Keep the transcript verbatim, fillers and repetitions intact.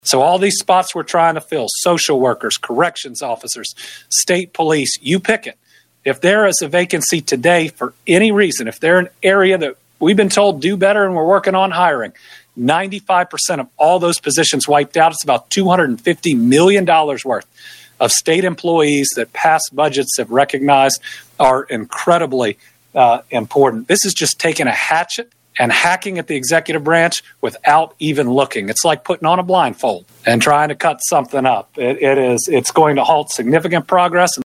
So all these spots we're trying to fill, social workers, corrections officers, state police, you pick it. If there is a vacancy today for any reason, if they're an area that we've been told do better and we're working on hiring, ninety-five percent of all those positions wiped out. It's about two hundred fifty million dollars worth of state employees that past budgets have recognized are incredibly uh, important. This is just taking a hatchet and hacking at the executive branch without even looking. It's like putting on a blindfold and trying to cut something up. It, it is, it's going to halt significant progress.